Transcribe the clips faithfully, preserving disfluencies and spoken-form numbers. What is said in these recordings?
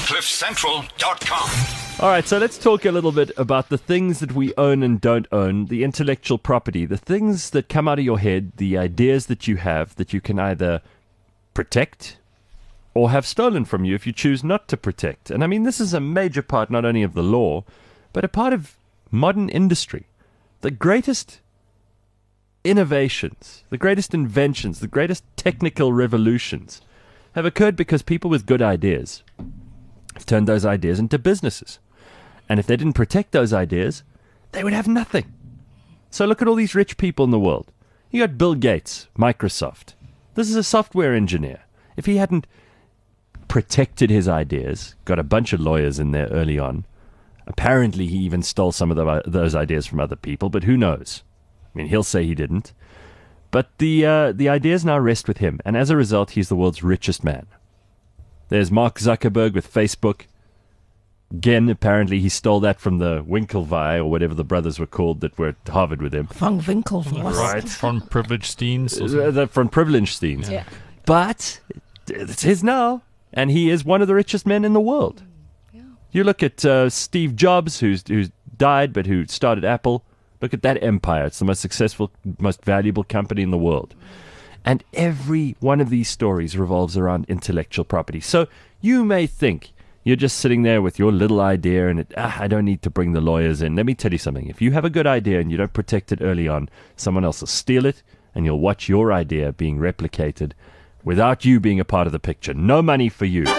cliff central dot com. All right, so let's talk a little bit about the things that we own and don't own, the intellectual property, the things that come out of your head, the ideas that you have that you can either protect or have stolen from you if you choose not to protect. And I mean, this is a major part not only of the law, but a part of modern industry. The greatest innovations, the greatest inventions, the greatest technical revolutions have occurred because people with good ideas have turned those ideas into businesses. And if they didn't protect those ideas, they would have nothing. So look at all these rich people in the world. You got Bill Gates, Microsoft. This is a software engineer. If he hadn't protected his ideas, got a bunch of lawyers in there early on, apparently he even stole some of the, those ideas from other people, but who knows? I mean, he'll say he didn't. But the uh, the ideas now rest with him, and as a result, he's the world's richest man. There's Mark Zuckerberg with Facebook. Again, apparently he stole that from the Winklevi, or whatever the brothers were called that were at Harvard with him. Von Winklevoss. Right. Von Privilegesteins. Uh, the- From Privilegesteins. Yeah. But it's his now, and he is one of the richest men in the world. Yeah. You look at uh, Steve Jobs, who's who's died, but who started Apple. Look at that empire. It's the most successful, most valuable company in the world. And every one of these stories revolves around intellectual property. So you may think you're just sitting there with your little idea and it, ah, I don't need to bring the lawyers in. Let me tell you something. If you have a good idea and you don't protect it early on, someone else will steal it and you'll watch your idea being replicated without you being a part of the picture. No money for you.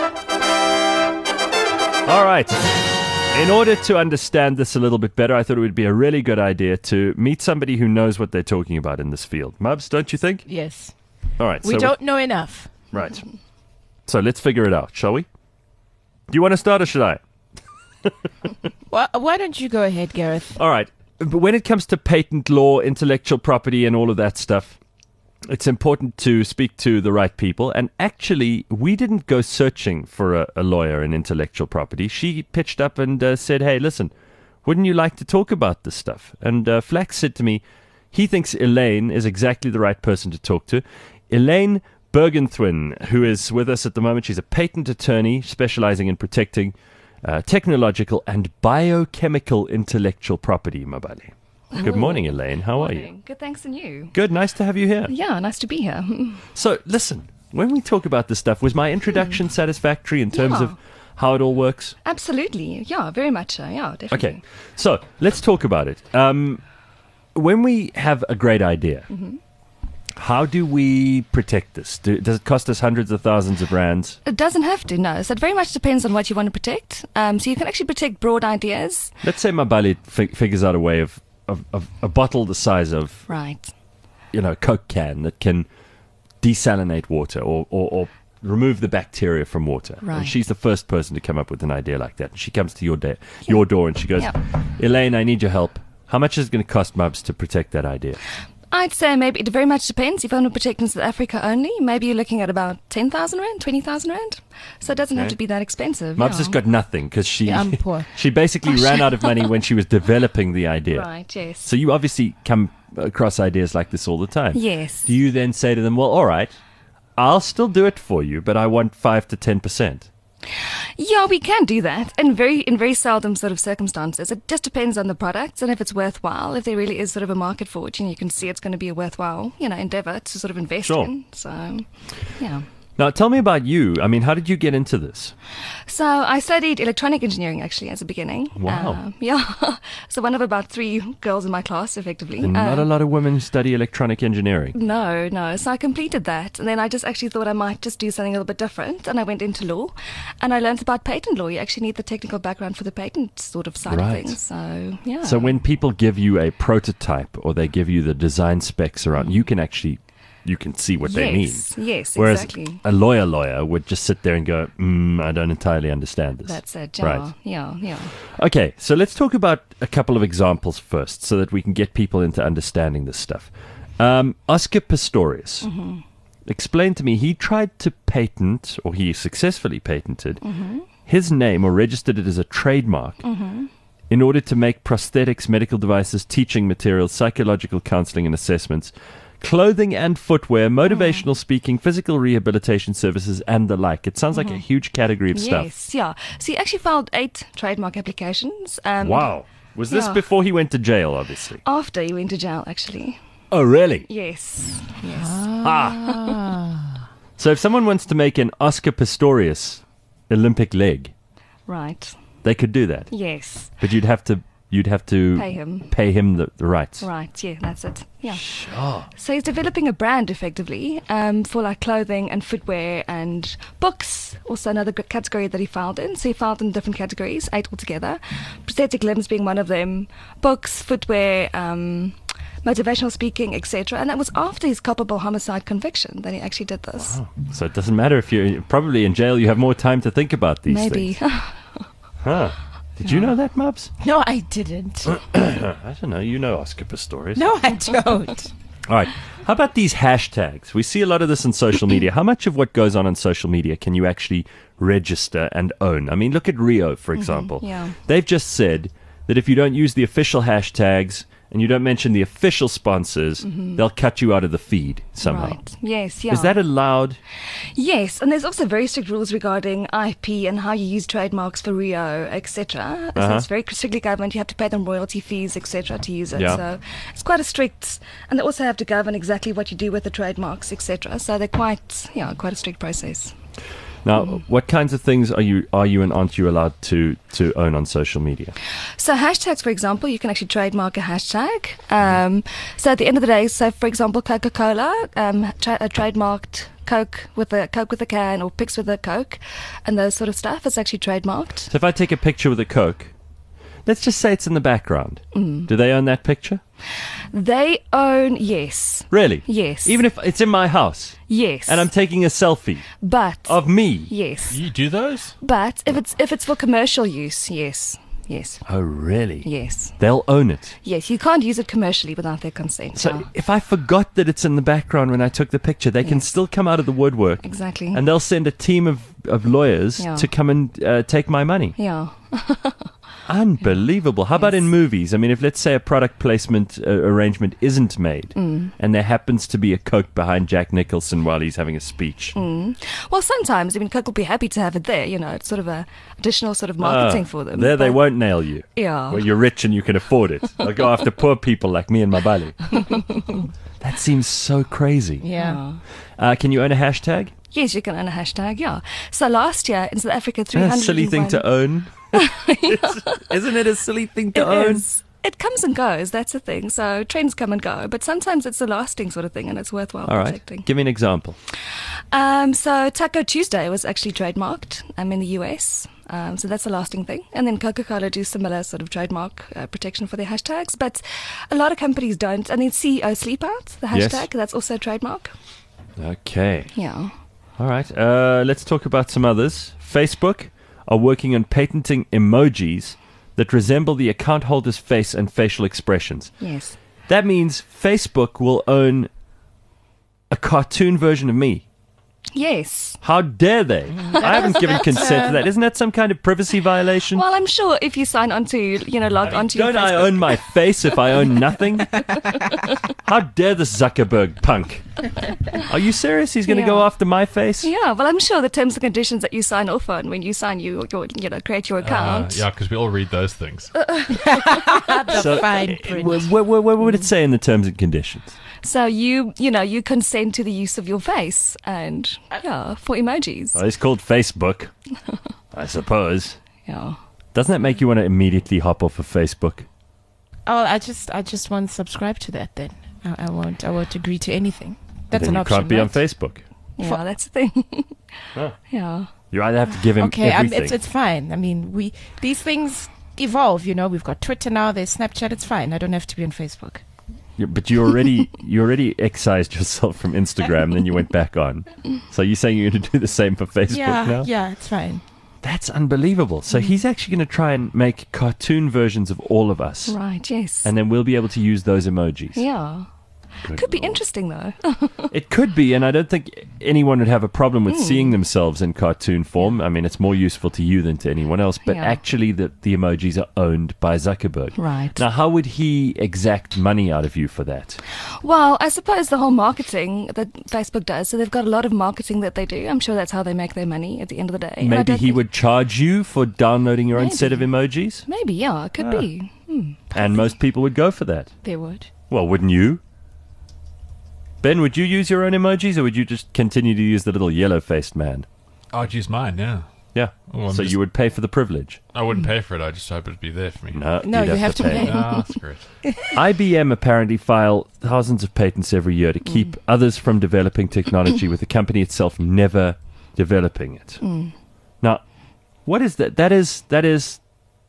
All right. In order to understand this a little bit better, I thought it would be a really good idea to meet somebody who knows what they're talking about in this field. Mubs, don't you think? Yes. All right. We so don't know enough. Right. So let's figure it out, shall we? Do you want to start or should I? Why, why don't you go ahead, Gareth? All right. But when it comes to patent law, intellectual property, and all of that stuff, it's important to speak to the right people. And actually, we didn't go searching for a, a lawyer in intellectual property. She pitched up and uh, said, hey, listen, wouldn't you like to talk about this stuff? And uh, Flax said to me, he thinks Elaine is exactly the right person to talk to. Elaine Bergenthwin, who is with us at the moment. She's a patent attorney specializing in protecting uh, technological and biochemical intellectual property, Mabali. Good morning, Elaine. How are you? Morning. Good, thanks, and you? Good. Nice to have you here. Yeah, nice to be here. So, listen, when we talk about this stuff, was my introduction satisfactory in terms Yeah. of how it all works? Absolutely. Yeah, very much so. Yeah, definitely. Okay. So, let's talk about it. Um, when we have a great idea, how do we protect this? Do, does it cost us hundreds of thousands of rands? It doesn't have to, no. So it very much depends on what you want to protect. Um, so you can actually protect broad ideas. Let's say Mabali fi- figures out a way of, of, of a bottle the size of, Right. you know, a Coke can that can desalinate water or, or, or remove the bacteria from water. Right. And she's the first person to come up with an idea like that. And she comes to your, da- your door and she goes, Yeah. Elaine, I need your help. How much is it going to cost Mubs to protect that idea? I'd say maybe it very much depends. If you want to protect in South Africa only, maybe you're looking at about ten thousand rand, twenty thousand rand. So it doesn't have Okay. to be that expensive. Mubs yeah. has got nothing because she, Yeah, I'm poor. she basically ran out of money when she was developing the idea. Right, yes. So you obviously come across ideas like this all the time. Yes. Do you then say to them, well, all right, I'll still do it for you, but I want five to ten percent? Yeah, we can do that in very in very seldom sort of circumstances. It just depends on the products and if it's worthwhile. If there really is sort of a market for it, and you can see it's going to be a worthwhile, you know, endeavor to sort of invest Sure. in. So, yeah. Now, tell me about you. I mean, how did you get into this? So I studied electronic engineering actually as a beginning. Wow. Um, yeah. So one of about three girls in my class, effectively. And not a Um, lot of women study electronic engineering. No, no. So I completed that, and then I just actually thought I might just do something a little bit different, and I went into law, and I learned about patent law. You actually need the technical background for the patent sort of side Right. of things. So yeah. So when people give you a prototype or they give you the design specs around, you can actually, you can see what they mean. yes, yes, Whereas exactly. a lawyer lawyer would just sit there and go, mm, I don't entirely understand this. That's it. Yeah, Right. yeah, yeah. Okay, so let's talk about a couple of examples first so that we can get people into understanding this stuff. Um, Oscar Pistorius. Mm-hmm. Explain to me, he tried to patent, or he successfully patented, Mm-hmm. his name or registered it as a trademark in order to make prosthetics, medical devices, teaching materials, psychological counseling and assessments clothing and footwear, motivational speaking, physical rehabilitation services, and the like. It sounds like a huge category of stuff. Yes, yeah. So he actually filed eight trademark applications. Um, Wow. Was this Yeah. before he went to jail, obviously? After he went to jail, actually. Oh, really? Yes. Yes. Ah. So if someone wants to make an Oscar Pistorius Olympic leg, Right. they could do that. Yes. But you'd have to you'd have to Pay him. pay him the, the rights. Right. Yeah, that's it. Yeah. Sure. So he's developing a brand effectively um, for like clothing and footwear and books. Also another g- category that he filed in. So he filed in different categories, eight altogether. Prosthetic limbs being one of them. Books, footwear, um, motivational speaking, et cetera. And that was after his culpable homicide conviction that he actually did this. So it doesn't matter if you're probably in jail. You have more time to think about these Maybe. things. Huh. Did you know that, Mubs? No, I didn't. I don't know. You know Oscar Pistorius. No, I don't. All right. How about these hashtags? We see a lot of this on social media. How much of what goes on on social media can you actually register and own? I mean, look at Rio, for example. yeah. They've just said that if you don't use the official hashtags and you don't mention the official sponsors, they'll cut you out of the feed somehow. Right. Yes, yeah. Is that allowed? Yes, and there's also very strict rules regarding I P and how you use trademarks for Rio, et cetera. So Uh-huh. it's very strictly governed. You have to pay them royalty fees, et cetera, to use it. Yeah. So it's quite a strict, and they also have to govern exactly what you do with the trademarks, et cetera. So they're quite, yeah, quite a strict process. Now, Mm. what kinds of things are you are you and aren't you allowed to, to own on social media? So hashtags, for example, you can actually trademark a hashtag. Um, so at the end of the day, so for example, Coca-Cola um, tra- uh, trademarked Coke with a Coke with a can or Pix with a Coke, and those sort of stuff is actually trademarked. So if I take a picture with a Coke, let's just say it's in the background. Mm. Do they own that picture? They own, yes, Really? yes, Even if it's in my house yes, and I'm taking a selfie but of me. yes, You do those? but if it's if it's for commercial use, yes, yes, Oh, really? yes, They'll own it. yes. You can't use it commercially without their consent. So yeah. if I forgot that it's in the background when I took the picture, they can Yes. still come out of the woodwork Exactly. and they'll send a team of, of lawyers Yeah. to come and uh, take my money. yeah. Unbelievable. How about Yes. in movies? I mean, if let's say a product placement uh, arrangement isn't made Mm. and there happens to be a Coke behind Jack Nicholson while he's having a speech. Mm. Well, sometimes I mean, Coke will be happy to have it there. You know, it's sort of a additional sort of marketing Ah, for them. There they but- won't nail you. Yeah. Well, you're rich and you can afford it. They'll go after poor people like me and Mabali. That seems so crazy. Yeah. Uh, can you own a hashtag? Yes, you can own a hashtag. Yeah. So last year in South Africa, three A hundred. silly thing to own. It's- isn't it a silly thing to It own? is. It comes and goes. That's the thing. So trends come and go, but sometimes it's a lasting sort of thing, and it's worthwhile All right. protecting. Give me an example. Um, so Taco Tuesday was actually trademarked um, in the U S. Um, so that's a lasting thing. And then Coca-Cola do similar sort of trademark uh, protection for their hashtags, but a lot of companies don't. And then C E O Sleep Out, the Yes. hashtag, that's also a trademark. Okay. Yeah. All right. Uh, let's talk about some others. Facebook are working on patenting emojis that resemble the account holder's face and facial expressions. Yes. That means Facebook will own a cartoon version of me. Yes. How dare they? I haven't given consent to that. Isn't that some kind of privacy violation? Well, I'm sure if you sign on to, you know, log onto your Don't I Facebook. own my face if I own nothing? How dare this Zuckerberg punk? Are you serious? He's going to go Yeah. after my face? Yeah, well, I'm sure the terms and conditions that you sign off on when you sign you, your, you know, create your Uh, account. yeah, because we all read those things. The So, fine uh, print. wh- wh- wh- what would it say in the terms and conditions? So you, you know, you consent to the use of your face and, yeah, for emojis. Well, it's called Facebook, I suppose. Yeah. Doesn't that make you want to immediately hop off of Facebook? Oh, I just, I just won't subscribe to that. Then I, I won't, I won't agree to anything. That's then an you option. can't be on right? Facebook. Yeah, that's the thing. Huh. Yeah. You either have to give him Okay, I mean, everything. it's it's fine. I mean, we these things evolve. You know, we've got Twitter now. There's Snapchat. It's fine. I don't have to be on Facebook. You- but you already you already excised yourself from Instagram, then you went back on. So you're saying you're going to do the same for Facebook yeah, now? yeah, it's fine. That's unbelievable. So he's actually going to try and make cartoon versions of all of us, Right, yes. and then we'll be able to use those emojis. yeah. Good Could be Lord. interesting though. It could be, and I don't think anyone would have a problem Hmm. with seeing themselves in cartoon form. I mean, it's more useful to you than to anyone else, but Yeah. actually the, the emojis are owned by Zuckerberg. Right. Now, how would he exact money out of you for that? Well, I suppose the whole marketing that Facebook does, so they've got a lot of marketing that they do. I'm sure that's how they make their money at the end of the day. And I Maybe don't he think- would charge you for downloading your own set of emojis? Maybe, yeah, it could Ah. be. Hmm. And most people would go for that. They would. Well, wouldn't you? Ben, would you use your own emojis, or would you just continue to use the little yellow-faced man? I'd use mine, yeah. Yeah. Oh, I'm so just- you would pay for the privilege? I wouldn't pay for it. I just hope it'd be there for me. No, No, you'd you have to pay. Ah, screw it. I B M apparently file thousands of patents every year to keep others from developing technology, with the company itself never developing it. Now, what is that? That is that is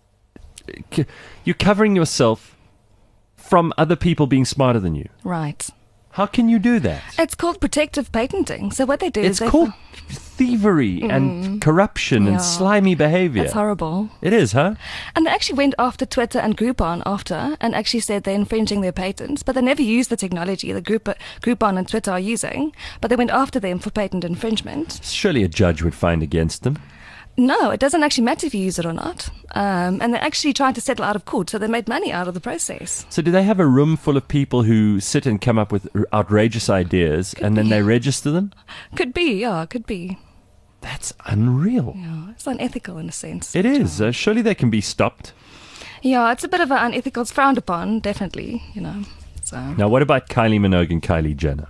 c- you're covering yourself from other people being smarter than you. Right. How can you do that? It's called protective patenting. So what they do It's is they called thievery and corruption Yeah. and slimy behavior. That's horrible. It is, huh? And they actually went after Twitter and Groupon after and actually said they're infringing their patents, but they never used the technology that Group- Groupon and Twitter are using, but they went after them for patent infringement. Surely a judge would find against them. No, it doesn't actually matter if you use it or not. Um, and they're actually trying to settle out of court, so they made money out of the process. So do they have a room full of people who sit and come up with r- outrageous ideas and then they register them? Could be, yeah, could be. That's unreal. Yeah, it's unethical in a sense. It is. Uh, surely they can be stopped. Yeah, it's a bit of an unethical. It's frowned upon, definitely, you know. So, Now, what about Kylie Minogue and Kylie Jenner?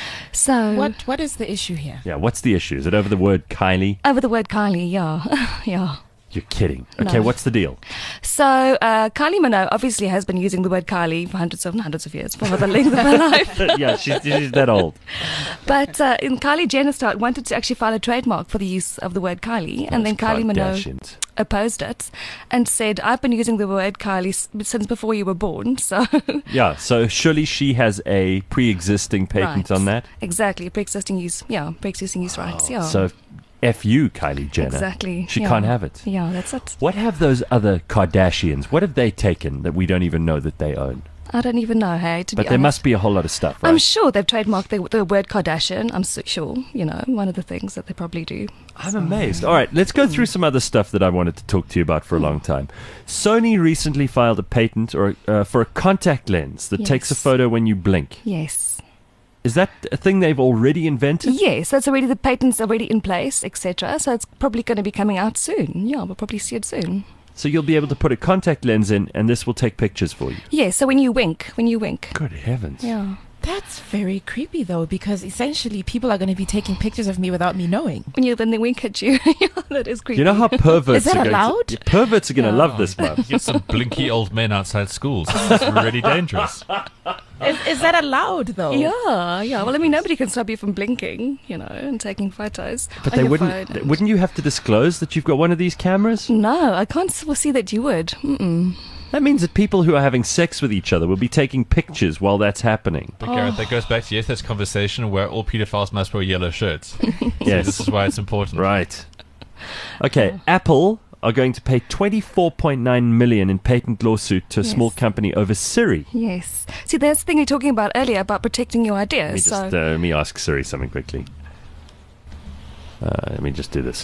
so What What is the issue here? Yeah, what's the issue? Is it over the word Kylie? over the word Kylie, yeah, yeah. You're kidding. Okay, No. what's the deal? So uh, Kylie Minogue obviously has been using the word Kylie for hundreds of hundreds of years, for the length of her life. yeah, she's, she's that old. But uh, in Kylie Jenner start wanted to actually file a trademark for the use of the word Kylie, and then Those Kylie Minogue Kardashians. opposed it and said, "I've been using the word Kylie s- since before you were born." So Yeah, so surely she has a pre-existing patent Right. on that. exactly, pre-existing use, yeah, pre-existing use rights, yeah. So F you, Kylie Jenner. exactly, She yeah. can't have it. Yeah, that's it. What have those other Kardashians, what have they taken that we don't even know that they own? I don't even know, hey, to But be there honest. must be a whole lot of stuff, right? I'm sure they've trademarked the, the word Kardashian. I'm so sure, you know, one of the things that they probably do. I'm amazed. All right, let's go through some other stuff that I wanted to talk to you about for a long time. Sony recently filed a patent or uh, for a contact lens that takes a Yes. photo when you blink. Yes. Is that a thing they've already invented? Yes, that's already, the patent's already in place, et cetera. So it's probably going to be coming out soon. Yeah, we'll probably see it soon. So you'll be able to put a contact lens in, and this will take pictures for you. Yeah, so when you wink, when you wink. Good heavens. Yeah. That's very creepy, though, because essentially people are going to be taking pictures of me without me knowing. When you when they wink at you, yeah, that is creepy. You know how perverts Is that are going allowed? To, yeah, perverts are going to Yeah. love this, man. Get some blinky old men outside schools. This is really dangerous. Is, is that allowed, though? Yeah, yeah. Well, I mean, nobody can stop you from blinking, you know, and taking photos. But on they your wouldn't. phone th- and- Wouldn't you have to disclose that you've got one of these cameras? No, I can't foresee that you would. Mm-mm. That means that people who are having sex with each other will be taking pictures while that's happening. But Gareth, that goes back to yesterday's conversation where all pedophiles must wear yellow shirts. See, Yes. this is why it's important. Right. Okay, Apple are going to pay twenty-four point nine million in patent lawsuit to a Yes. small company over Siri. Yes. See, that's the thing we were talking about earlier about protecting your Let me ideas. just So uh, let me ask Siri something quickly. Uh, let me just do this.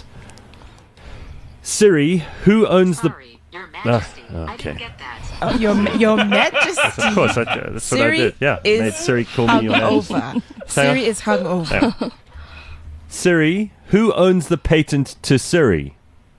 Siri, who owns the? Sorry, Your Majesty. I okay. didn't get that. Oh, your, your Majesty. Of course, I, uh, that's what I Siri did. Yeah, is made Siri call me hung your man. over. Siri is hung over. Yeah. Siri, who owns the patent to Siri?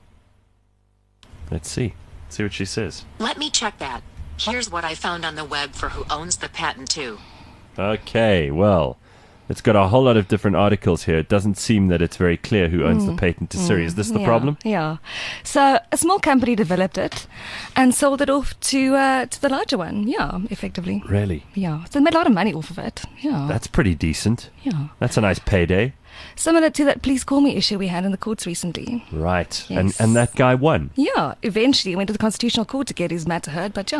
Let's see. See what she says. Let me check that. Here's what I found on the web for who owns the patent too. Okay, well, it's got a whole lot of different articles here. It doesn't seem that it's very clear who owns the patent to Siri. Is this the yeah, problem? Yeah. So a small company developed it and sold it off to uh, to the larger one. Yeah, effectively. Really? Yeah. So they made a lot of money off of it. Yeah. That's pretty decent. yeah. That's a nice payday. Similar to that please call me issue we had in the courts recently. Right. And Yes. and that guy won. Yeah. Eventually he went to the Constitutional Court to get his matter heard, but yeah.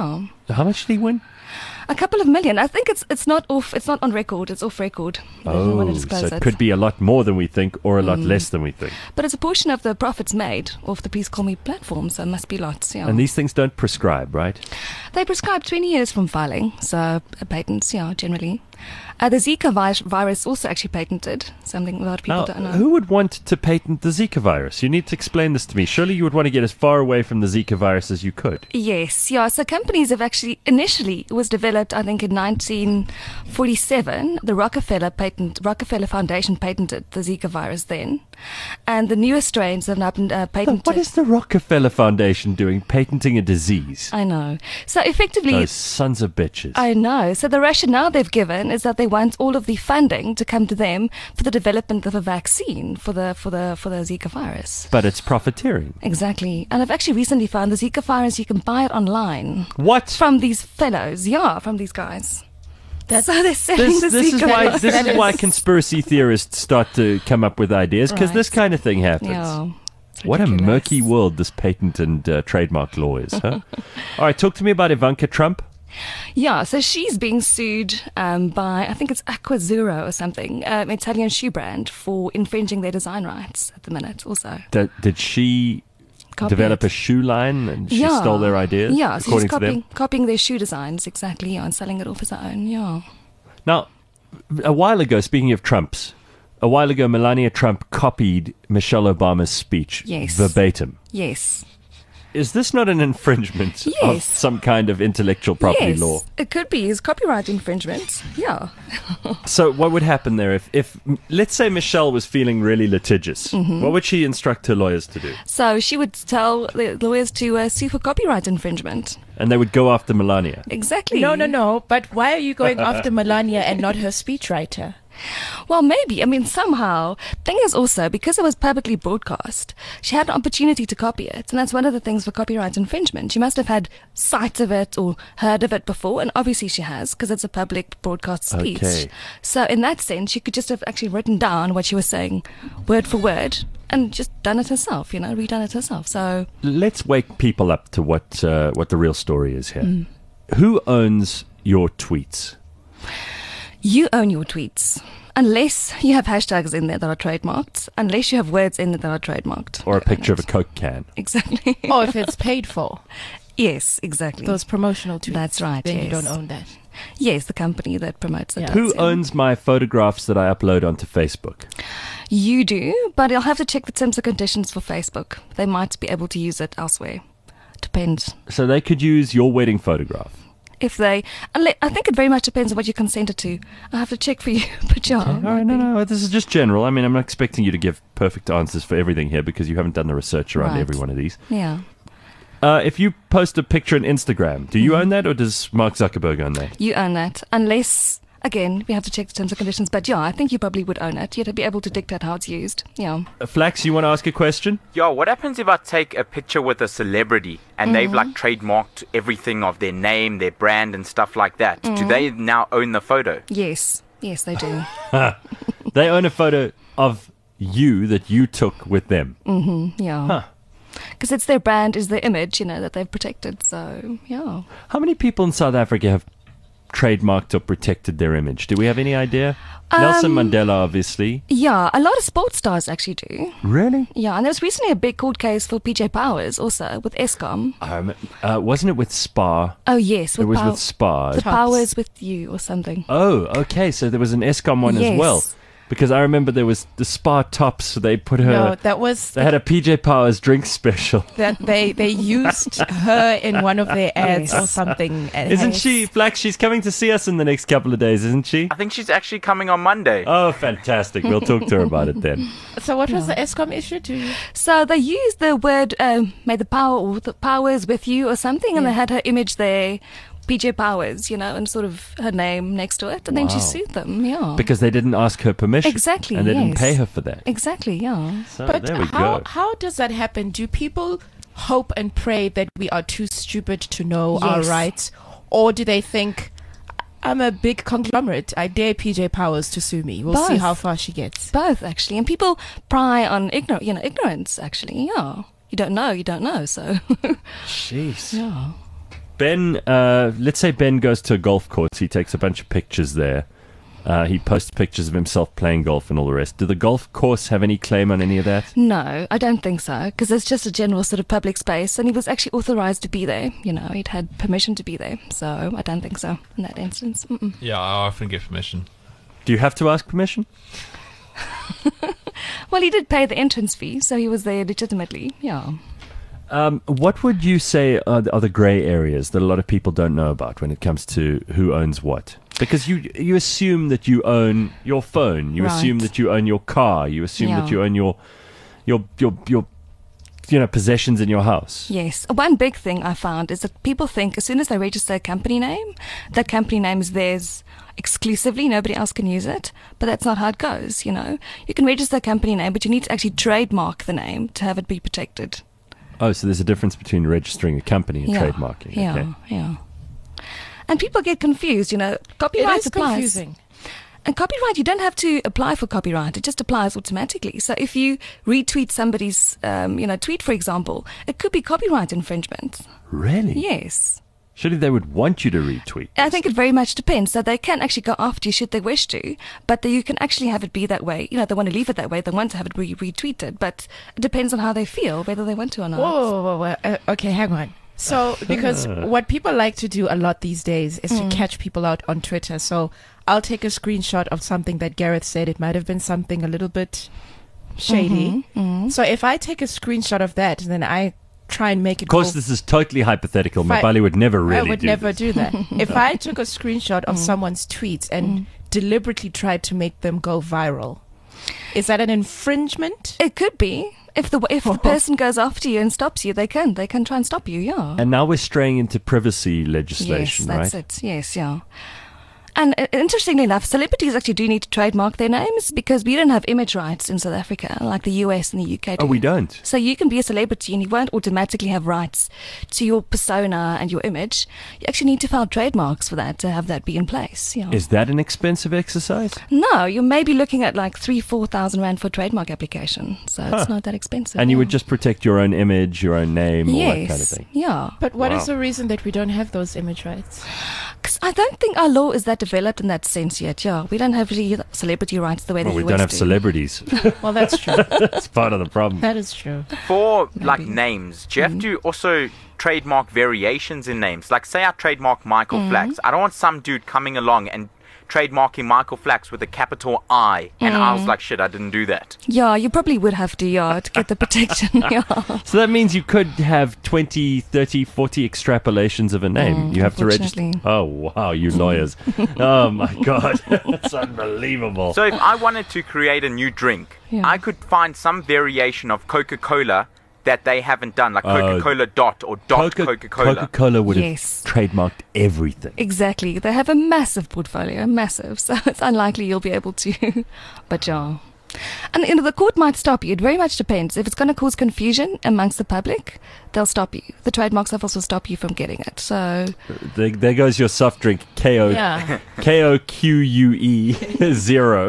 How much did he win? A couple of million. I think it's it's not off. It's not on record. It's off record. They didn't want to Oh, disclose so it it. could be a lot more than we think or a lot less than we think. But it's a portion of the profits made off the Please Call Me platform, so it must be lots. Yeah. And these things don't prescribe, right? They prescribe twenty years from filing, so uh, patents, yeah, generally. Uh, the Zika vi- virus also actually patented, something a lot of people Now, don't know. who would want to patent the Zika virus? You need to explain this to me. Surely you would want to get as far away from the Zika virus as you could. Yes, yeah. So companies have actually initially it was developed, I think, in nineteen forty-seven. The Rockefeller patent, Rockefeller Foundation patented the Zika virus then, and the newer strains have now been uh, patented. What is the Rockefeller Foundation doing, patenting a disease? I know. So effectively, Those sons of bitches. I know. So the rationale they've given is that they want all of the funding to come to them for the development of a vaccine for the for the for the Zika virus. But it's profiteering. Exactly. And I've actually recently found the Zika virus, you can buy it online What? from these fellows. Yeah, from these guys. That's- so they're selling This, the this is Zika why virus. this is why conspiracy theorists start to come up with ideas, because this Right. kind of thing happens. Yeah. It's What a ridiculous. murky world this patent and uh, trademark law is, huh? All right, talk to me about Ivanka Trump. Yeah, so she's being sued um, by, I think it's Aquazzuro or something, um, Italian shoe brand, for infringing their design rights at the minute also. Did, did she Copy develop it. a shoe line and she Yeah. stole their ideas? Yeah, so she's according to copying, them? copying their shoe designs, exactly, yeah, and selling it off as her own, yeah. Now, a while ago, speaking of Trumps, a while ago, Melania Trump copied Michelle Obama's speech Yes. verbatim. Yes. Is this not an infringement of Yes. some kind of intellectual property yes, law? it could be. It's copyright infringement, yeah. So what would happen there if, if let's say Michelle was feeling really litigious? Mm-hmm. What would she instruct her lawyers to do? So she would tell the lawyers to uh, sue for copyright infringement. And they would go after Melania. Exactly. No, no, no. But why are you going after Melania and not her speechwriter? Well, maybe. I mean, somehow. Thing is also, because it was publicly broadcast, she had an opportunity to copy it. And that's one of the things for copyright infringement. She must have had sight of it or heard of it before. And obviously she has, because it's a public broadcast speech. Okay. So in that sense, she could just have actually written down what she was saying, word for word, and just done it herself, you know, redone it herself. So Let's wake people up to what uh, what the real story is here. Mm. Who owns your tweets? you own your tweets. Unless you have hashtags in there that are trademarked, unless you have words in there that are trademarked. Or a You own picture of a it. Coke can? Exactly. Or if it's paid for, Yes, exactly. those promotional tweets. That's right, Then you yes. don't own that. Yes, the company that promotes it. Yeah. does, Who yeah. owns my photographs that I upload onto Facebook? You do, but you'll have to check the terms and conditions for Facebook. They might be able to use it elsewhere. Depends. So they could use your wedding photograph. If they, unle- I think it very much depends on what you consented to. I have to check for you, but yeah. All right, no, no, this is just general. I mean, I'm not expecting you to give perfect answers for everything here because you haven't done the research around Right. every one of these. Yeah. Uh, if you post a picture on Instagram, do you own that or does Mark Zuckerberg own that? You own that, unless, again, we have to check the terms and conditions. But yeah, I think you probably would own it. You'd be able to dictate how it's used. Yeah. Uh, Flax, you want to ask a question? Yo, what happens if I take a picture with a celebrity and they've like trademarked everything of their name, their brand, and stuff like that? Do they now own the photo? Yes. Yes, they do. They own a photo of you that you took with them. Yeah. Huh. Because it's their brand, is their image, you know, that they've protected. So, yeah. How many people in South Africa have trademarked or protected their image? Do we have any idea? Nelson Um, Mandela, obviously. Yeah, a lot of sports stars actually do. Really? Yeah, and there was recently a big court case for P J Powers also with Eskom. Um, uh, wasn't it with Spa? Oh, yes. It With was Pow- with Spa. The Tops. Powers with you or something. Oh, okay. So there was an Eskom one as Yes. well. Because I remember there was the Spa tops. They put her. No, that was They had a P J Powers drink special. that they they used her in one of their ads Yes. or something. and- Isn't she, Flax? She's coming to see us in the next couple of days, isn't she? I think she's actually coming on Monday. Oh, fantastic. We'll talk to her about it then. So what was the Eskom issue to you? So they used the word, um, may the power or the powers with you or something, and Yeah. they had her image there, P J Powers, you know, and sort of her name next to it, and then she Wow. sued them, yeah. Because they didn't ask her permission. Exactly, And they didn't yes. pay her for that. Exactly, yeah. So But there we how go. how does that happen? Do people hope and pray that we are too stupid to know our Yes. rights, or do they think I'm a big conglomerate? I dare P J Powers to sue me. We'll see Both. how far she gets. Both, actually. And people pry on ignor- you know, ignorance, actually, yeah. You don't know, you don't know, so, Jeez. yeah. Ben, uh, let's say Ben goes to a golf course. He takes a bunch of pictures there. Uh, he posts pictures of himself playing golf and all the rest. Do the golf course have any claim on any of that? No, I don't think so, because it's just a general sort of public space, and he was actually authorized to be there. You know, he'd had permission to be there, so I don't think so in that instance. Mm-mm. Yeah, I often get permission. Do you have to ask permission? Well, he did pay the entrance fee, so he was there legitimately, yeah. Um, what would you say are the, are the grey areas that a lot of people don't know about when it comes to who owns what? Because you you assume that you own your phone, you Right. assume that you own your car, you assume Yeah. that you own your your your your you know possessions in your house. Yes. One big thing I found is that people think as soon as they register a company name, that company name is theirs exclusively. Nobody else can use it. But that's not how it goes, you know. You can register a company name, but you need to actually trademark the name to have it be protected. Oh, so there's a difference between registering a company and Yeah. trademarking. Yeah, Okay. yeah. And people get confused, you know. It Copyright is applies. confusing. And copyright, you don't have to apply for copyright. It just applies automatically. So if you retweet somebody's, um, you know, tweet, for example, it could be copyright infringement. Really? Yes. Surely they would want you to retweet. I think it very much depends. So they can actually go after you should they wish to, but you can actually have it be that way. You know, they want to leave it that way. They want to have it re- retweeted, but it depends on how they feel, whether they want to or not. Whoa, whoa, whoa, whoa. Uh, okay, hang on. So, because what people like to do a lot these days is Mm. to catch people out on Twitter. So, I'll take a screenshot of something that Gareth said. It might have been something a little bit shady. Mhm. So, if I take a screenshot of that, then I try and make it Of course, go. this is totally hypothetical. If I- Mabali would never really I would do never this. do that. If I took a screenshot of someone's tweets and deliberately tried to make them go viral, is that an infringement? It could be. If the if the person goes after you and stops you, they can. They can try and stop you, yeah. And now we're straying into privacy legislation, yes, that's right? it. Yes, yeah. And uh, interestingly enough, celebrities actually do need to trademark their names because we don't have image rights in South Africa like the U S and the U K do. Oh, we don't. So you can be a celebrity and you won't automatically have rights to your persona and your image. You actually need to file trademarks for that to have that be in place. Yeah. Is that an expensive exercise? No, you may be looking at like three, four thousand rand for a trademark application. So Huh. it's not that expensive. And you yeah. would just protect your own image, your own name, all yes, that kind of thing. yeah. But what is Wow. the reason that we don't have those image rights? 'Cause I don't think our law is that developed in that sense yet. Yeah, we don't have really celebrity rights the way Well, the we U S don't have do. celebrities. Well, that's true. That's part of the problem. That is true. For like Maybe. names, do you have to also trademark variations in names? Like, say I trademark Michael Flax. I don't want some dude coming along and trademarking Michael Flax with a capital I, and I was like, shit, I didn't do that. Yeah, you probably would have to, yeah, to get the protection. yeah. So that means you could have twenty, thirty, forty extrapolations of a name. Mm, you have to register. unfortunately. Oh, wow, you lawyers. Oh, my God. That's unbelievable. So if I wanted to create a new drink, Yeah. I could find some variation of Coca-Cola that they haven't done, like Oh. Coca-Cola Dot or Dot Coca- Coca-Cola. Coca-Cola would Yes. have trademarked everything. Exactly. They have a massive portfolio, massive. So it's unlikely you'll be able to. But yeah. And you know, the court might stop you. It very much depends. If it's going to cause confusion amongst the public, they'll stop you. The trademarks office will stop you from getting it. So There, there goes your soft drink, K O Yeah. K O Q U E zero.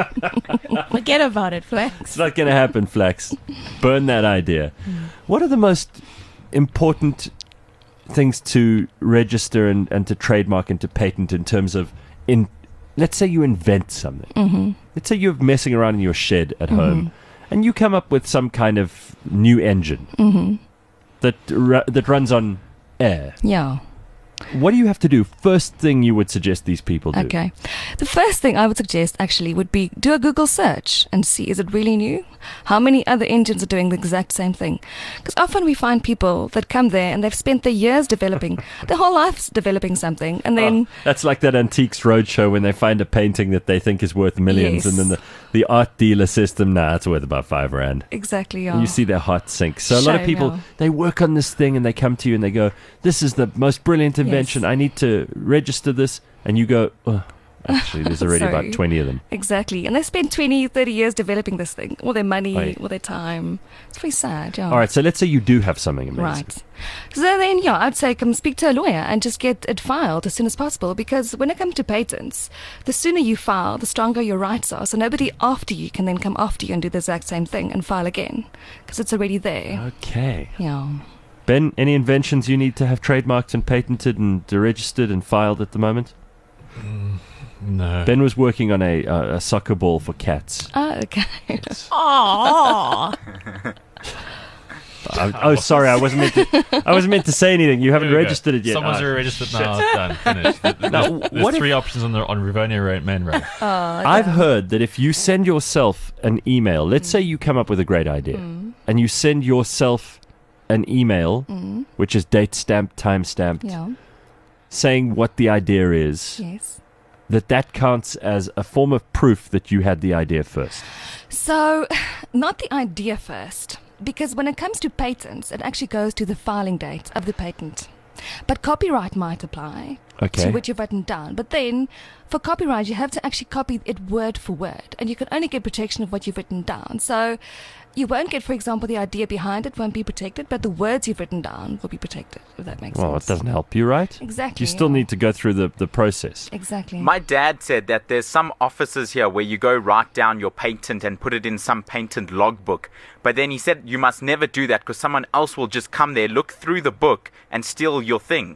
Forget about it, Flex. It's not going to happen, Flex. Burn that idea. What are the most important things to register and, and to trademark and to patent in terms of, in, let's say you invent something. mm-hmm. Let's say you're messing around in your shed at home and you come up with some kind of new engine Mm-hmm. that ru- that runs on air. yeah. What do you have to do? First thing you would suggest these people do. Okay. The first thing I would suggest actually would be do a Google search and see, is it really new? How many other engines are doing the exact same thing? Because often we find people that come there and they've spent their years developing, their whole lives developing something, and then Oh, that's like that Antiques Roadshow when they find a painting that they think is worth millions, Yes. and then the, the art dealer says to them, nah, it's worth about five rand. exactly, And yeah. you see their heart sink. So a lot of Shame, people, yeah. they work on this thing and they come to you and they go, this is the most brilliant invention. Yes. I need to register this. And you go, oh, actually, there's already Sorry. about twenty of them. Exactly. And they spend twenty, thirty years developing this thing, all their money, Right. all their time. It's very sad, yeah. All right, so let's say you do have something amazing. Right. So then, yeah, I'd say come speak to a lawyer and just get it filed as soon as possible, because when it comes to patents, the sooner you file, the stronger your rights are. So nobody after you can then come after you and do the exact same thing and file again, because it's already there. Okay. Yeah. Ben, any inventions you need to have trademarked and patented and registered and filed at the moment? No. Ben was working on a, uh, a soccer ball for cats. Oh, okay. Aww. I, oh, sorry, I wasn't meant to. I wasn't meant to say anything. You haven't Here we go. registered it yet. Someone's Oh. already registered now. It's done. Finished. There- There's, Now, there's what if- three options on the on Rivonia Road, Main Road. Oh, I've damn. heard that if you send yourself an email, let's say you come up with a great idea, and you send yourself an email, which is date stamped, time stamped, Yeah. saying what the idea is, Yes. that that counts as a form of proof that you had the idea first. So, not the idea first, because when it comes to patents, it actually goes to the filing date of the patent. But copyright might apply Okay. to what you've written down. But then, for copyright, you have to actually copy it word for word, and you can only get protection of what you've written down. So, you won't get, for example, the idea behind it won't be protected, but the words you've written down will be protected, if that makes Well, it sense. doesn't help you, right? Exactly. You still yeah. need to go through the, the process. Exactly. My dad said that there's some offices here where you go write down your patent and put it in some patent logbook. But then he said you must never do that because someone else will just come there, look through the book, and steal your thing.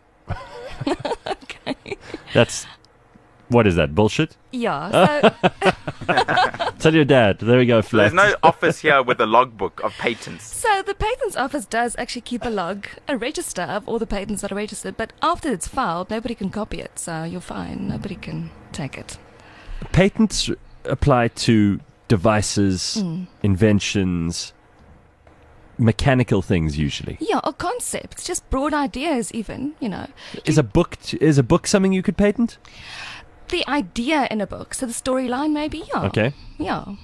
That's. What is that? Bullshit? yeah. So, Tell your dad. There we go, So there's Flat. no office here with a logbook of patents. So the Patents Office does actually keep a log, a register of all the patents that are registered, but after it's filed, nobody can copy it, so you're fine. Nobody can take it. Patents apply to devices, Mm. inventions, mechanical things usually. Yeah, or concepts, just broad ideas even, you know. Is a book t- is a book something you could patent? The idea in a book, so the storyline maybe, yeah. Okay. Yeah.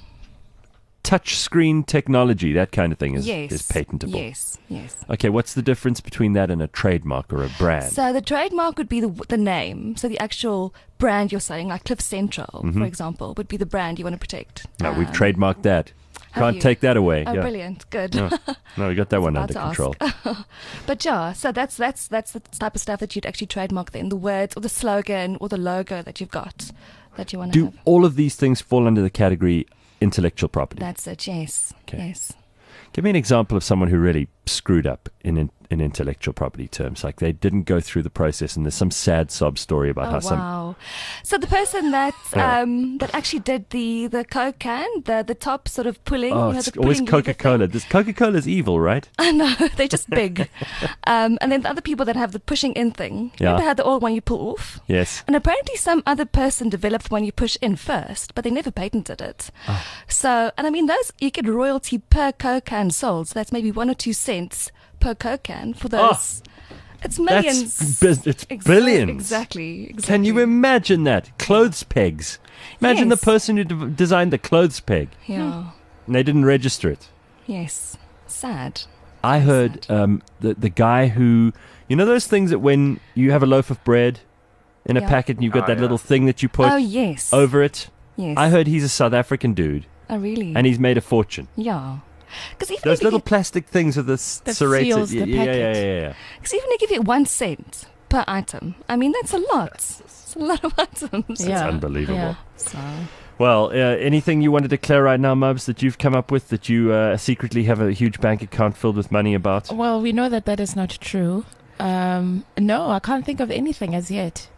Touch screen technology, that kind of thing is, yes. is patentable. Yes, yes. Okay, what's the difference between that and a trademark or a brand? So the trademark would be the the name, so the actual brand you're saying, like Cliff Central, for example, would be the brand you want to protect. no, we've Um, trademarked that. have Can't you? take that away. Oh, yeah. brilliant. Good. No, no, we got that one about under to ask. control. But yeah, so that's that's that's the type of stuff that you'd actually trademark then, the words or the slogan or the logo that you've got that you want to Do have. all of these things fall under the category intellectual property? That's it, yes. Okay. Yes. Give me an example of someone who really screwed up in, in in intellectual property terms. Like they didn't go through the process, and there's some sad sob story about Oh how some. wow! So the person that Yeah. um that actually did the the Coke can, the the top sort of pulling, Oh, you know, it's the always pulling lever Coca Cola. thing. This Coca Cola's evil, right? I know, they're just big. um, and then the other people that have the pushing in thing. Yeah. Remember how the old one you pull off? Yes. And apparently some other person developed one you push in first, but they never patented it. Ah. So, and I mean, those, you get royalty per Coke can sold, so that's maybe one or two cents per Coke can for those. It's millions. Ah. That's biz- it's Exa- billions. Exactly, exactly. Can you imagine that? Clothes pegs. Imagine Yes. the person who de- designed the clothes peg, Yeah, and they didn't register it. yes. Sad. I heard um, the the guy who, you know, those things that when you have a loaf of bread in a Yeah. packet and you've got Oh, that yeah. little thing that you put Oh, yes. over it. Yes. I heard he's a South African dude, Oh, really? and he's made a fortune. Yeah. Because even, Those if you little get- plastic things with the s- That serrated. seals yeah, the yeah, yeah, packet. yeah, yeah, yeah. 'cause even they give you one cent per item. I mean, that's a lot. It's a lot of items. Yeah. unbelievable. Yeah. So, Well, uh, anything you want to declare right now, Mubs, that you've come up with that you uh, secretly have a huge bank account filled with money about? Well, we know that that is not true. Um, no, I can't think of anything as yet.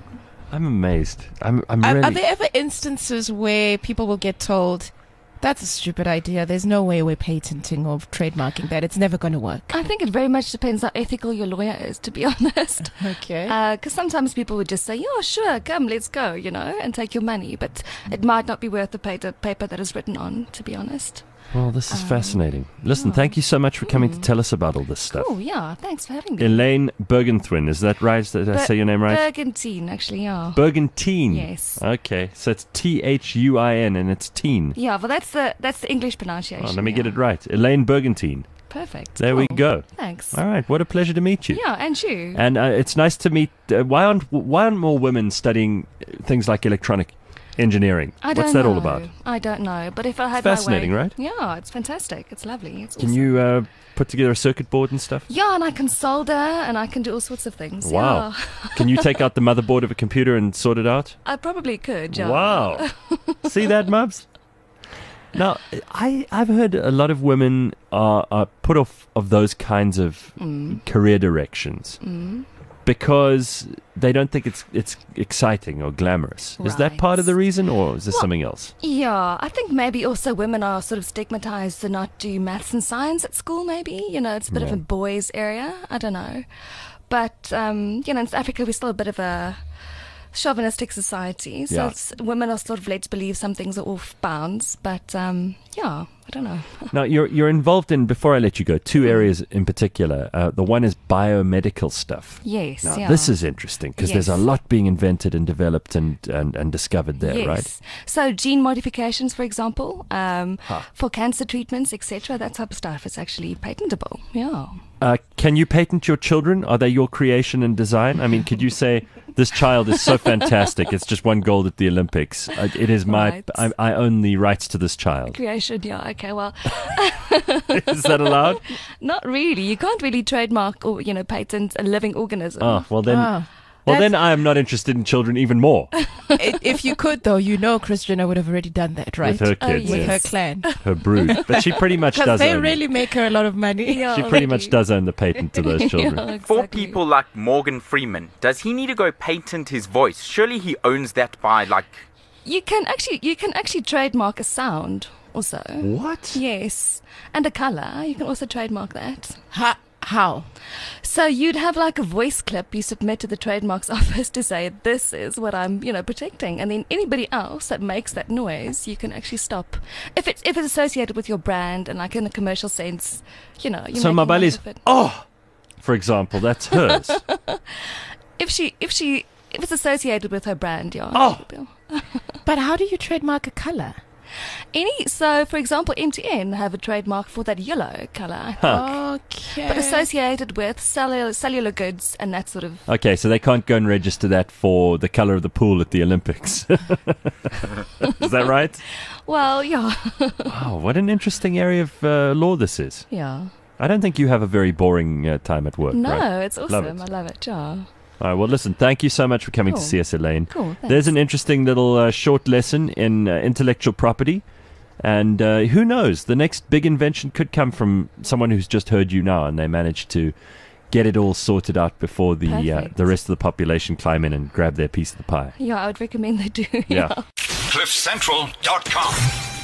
I'm amazed. I'm. I'm Are, really. are there ever instances where people will get told, that's a stupid idea, there's no way we're patenting or trademarking that, it's never going to work? I think it very much depends how ethical your lawyer is, to be honest. Okay. Because sometimes people would just say, yeah, sure, come, let's go, you know, and take your money. But it might not be worth the paper, paper that is written on, to be honest. well, this is um, fascinating. Listen, yeah. thank you so much for coming to Mm. tell us about all this stuff. Oh, yeah, thanks for having me. Elaine Bergenthwin, is that right? Did I Ber- say your name right? Bergantine, actually, yeah. Bergantine. Yes. Okay, so it's T H U I N and it's teen. Yeah, well, that's the that's the English pronunciation. Oh, let me yeah. get it right. Elaine Bergantine. Perfect. There we Cool. go. Thanks. All right, what a pleasure to meet you. Yeah, and you. And uh, it's nice to meet. Uh, why aren't why aren't more women studying uh, things like electronic engineering? I don't What's that know. all about? I don't know, but if I had Fascinating, my way, right? Yeah, it's fantastic. It's lovely. It's Can awesome. you uh, put together a circuit board and stuff? Yeah, and I can solder, and I can do all sorts of things. Wow. Yeah. Can you take out the motherboard of a computer and sort it out? I probably could. Yeah. Wow. See that, Mubs? Now, I, I've heard a lot of women are, are put off of those kinds of Mm. career directions Mm. because they don't think it's it's exciting or glamorous. Is that part of the Right. reason, or is this Well, something else? Yeah, I think maybe also women are sort of stigmatized to not do maths and science at school, maybe. You know, it's a bit of Yeah. a boys' area. I don't know. But, um, you know, in South Africa, we're still a bit of a chauvinistic society. So Yeah. it's, women are sort of led to believe some things are off bounds. But, um, yeah, I don't know. Now, you're you're involved in, before I let you go, two Mm. areas in particular. Uh, the one is biomedical stuff. Yes, Now, yeah. this is interesting because there's a Yes. lot being invented and developed and, and, and discovered there, yes. right? So gene modifications, for example, um, Huh. for cancer treatments, et cetera, that type of stuff is actually patentable. Yeah. Uh, can you patent your children? Are they your creation and design? I mean, could you say, this child is so fantastic, it's just won gold at the Olympics. Uh, it is my, Right. I, I own the rights to this child. Creation, yeah. Okay, well, Is that allowed? not really. You can't really trademark or, you know, patent a living organism. Oh, well then, Ah. well That's- then I am not interested in children even more I- if you could, though, you know, Christiana would have already done that, right? with her Oh, kids, With yes. her clan. her brood. But she pretty much Because does they own really it. make her a lot of money. Yeah, She pretty much really. does own the patent to those children. Yeah, For exactly. people like Morgan Freeman, does he need to go patent his voice? Surely he owns that by like. You can actually you can actually trademark a sound also. What? Yes. And a colour. You can also trademark that. Ha- how? So you'd have like a voice clip you submit to the trademarks office to say this is what I'm, you know, protecting, and then anybody else that makes that noise, you can actually stop. If it's if it's associated with your brand and like in a commercial sense, you know. You're So making Mabali's, note of it. oh, for example, that's hers. If she if she if it's associated with her brand, yeah. Oh. But how do you trademark a color? Any so for example, M T N have a trademark for that yellow colour. Okay. But associated with cellular, cellular goods and that sort of. Okay, so they can't go and register that for the color of the pool at the Olympics. Is that right? Well, yeah, Wow, what an interesting area of uh, law this is. yeah. I don't think you have a very boring uh, time at work, No, right? it's Love awesome. it. I love it. Yeah. All right, well, listen, thank you so much for coming Cool. to see us, Elaine. Cool. Thanks. There's an interesting little uh, short lesson in uh, intellectual property. And uh, who knows, the next big invention could come from someone who's just heard you now and they managed to get it all sorted out before the uh, Perfect. the rest of the population climb in and grab their piece of the pie. Yeah, I would recommend they do. Yeah. cliff central dot com